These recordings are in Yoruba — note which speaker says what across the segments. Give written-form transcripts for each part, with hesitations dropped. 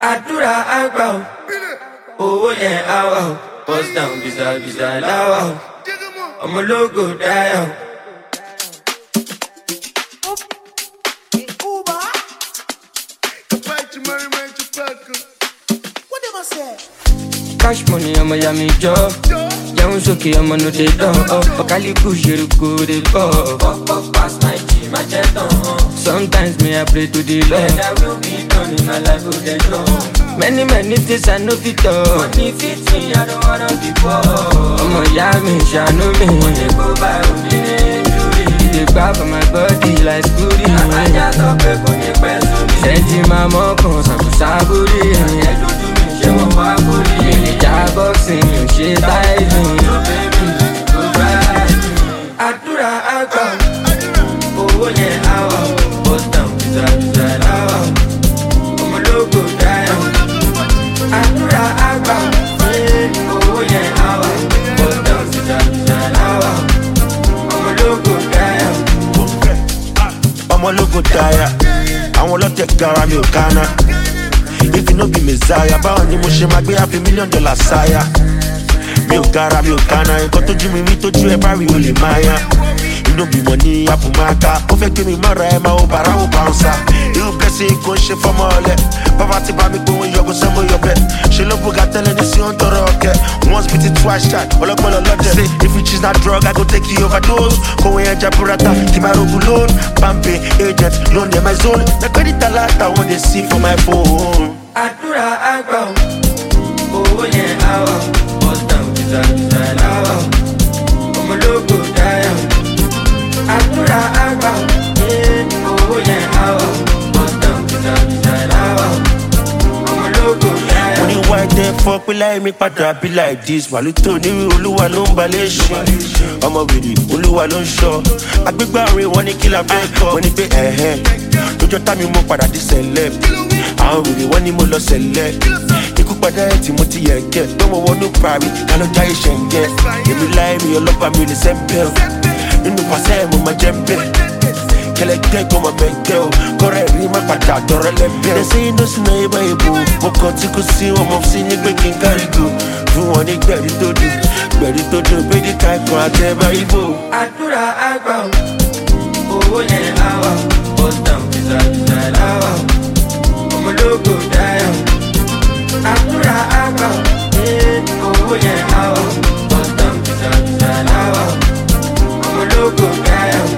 Speaker 1: Àdúrà àgbà o, owó yẹn á wà o, bust down bìsàbìsà láwà o, ọmọ ológo dáyà o. Cash money, ọmọ ya mi jọ. Jẹun sókè ọmọ no dey dán. Ọ̀kálíkù ṣerúkú dey bọ̀. Pop pass my G, má jẹ́ tán. Sometimes me I pray to the Lord. That will be done in my life, oh dey dán. Many things I no fit talk. Money fit me, I don't wanna be poor. Ọmọ ìyá mi ṣàánú mi. Mo dey go by òdìní júrì. Dey gbá for my body like scooty. Àbájá sọ pé kò ní pẹ́ sórí. Ṣẹ́ntì máa mọ́kàn ṣàkóṣàbórí. Ẹ lójú mi ṣé mo wá bórí. Ìjà boxing mi ò ṣe báyìí. Àdúrà àgbà owó yẹn á wà ó. Bust down bìsàbìsà láwà ó. Ọmọ ológo dáyà ó. Àdúrà àgbà owó yẹn á wà ó. Bust down bìsàbìsà láwà ó. Ọmọ ológo dáyà ó.
Speaker 2: Ọmọ ológo dáyà, àwọn ọlọ́tẹ̀ gara mi ò kánná. If you no be messiah, báwo ni mo ṣe máa gbé $500 million sáyà? Mi ò gara, mi ò kánná, nǹkan tójú mi rí tójú ẹ bá rí o lè máa yá. Inú bímọ ní Apumaka, ó fẹ́ gbé mi mọ́ra ẹ máa ó bàrà ó bouncer. Irú blessing kò ń ṣe fọ́mọ ọlẹ, bàbá ti bá mi pé wọ́n yọ̀gùn sẹ́mu yọ̀bẹ. Ṣé ló bùgà tẹ́lẹ̀ ní sí ó ń tọrọ ọ̀kẹ́? Once beat it twice shot, ọlọ́gbọ́n lọ́dẹ. Say if you choose that drug, I go take you overdose. Kòwé ẹja burata, kì máa rogun loan. Pampe, agent, loan near my zone. Na credit alert, I want to see for my phone.
Speaker 1: Àdúrà àgbà owó yẹn á wà ó. Bust down bìsàbìsà láwà ó. Ọmọ ológo dáyà ó. Àdúrà àgbà owó yẹn á wà ó. Bust down bìsàbìsà láwà ó. Ọmọ ológo dáyà ó.
Speaker 2: Mo ní why the fuck will I make padà be like this? Wàlú tó ní olúwa ló ń balẹ̀ ṣe. Ọmọ wèrè olúwa ló ń ṣọ́. Agbégbá orin wọn ní kí la fẹ́ kọ́. Wọ́n ní pé lójọ́ tá mi mú padà di celeb. Àwọn wèrè wọ́n ní mo lọ sẹ̀lẹ̀. Ikú padà ẹ̀ tí mo ti yẹ̀ kẹ́. Tó mo wọnú parí, ká lọ jáyé ṣẹ̀ǹgẹ̀. Èmi láì mi ọlọ́pàá mi ò lè sẹ́ńpẹ́ o. Nínú pàṣẹ mo máa jẹ́ bẹ́ẹ̀. Kẹlẹ́gbẹ́ kọ́ máa bẹ̀gẹ́ o. Kọ́rẹ́ rí má padà dọ̀rẹ́ lẹ́bẹ̀ẹ́. They say no sinna ibà ìbò. Mo kàn tí kò sí wọn mọ̀ sí ní pé kí n kárí go. Fún wọn ní gbẹ̀rí tó dùn. Gbẹ̀rí tó dùn pé ní káìkọ́ àtẹ̀bá ìbò.
Speaker 1: Àdúrà àgbà owó yẹn á wà ó. Bust down bìsàbìsà láwà ó. Ọmọ ológo dáyà ó. Àdúrà àgbà owó yẹn á wà ó. Bust down bìsàbìsà láwà ó. Ọmọ ológo dáyà ó.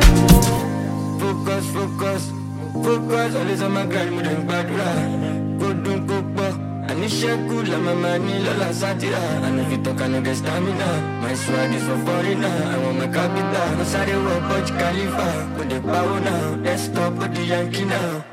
Speaker 1: Focus, always on my grind, mo dey gbàdúrà. Kó dùn kó pọ̀, àníṣẹ́kù la màmá ní lọ́la sátìrà. And if you talk, I no get stamina. My swag is for foreigner, I want my capital. Mo sáré wọ Burj Khalifa, mo dey pawó náà. Desktop, ó di Yankee náà.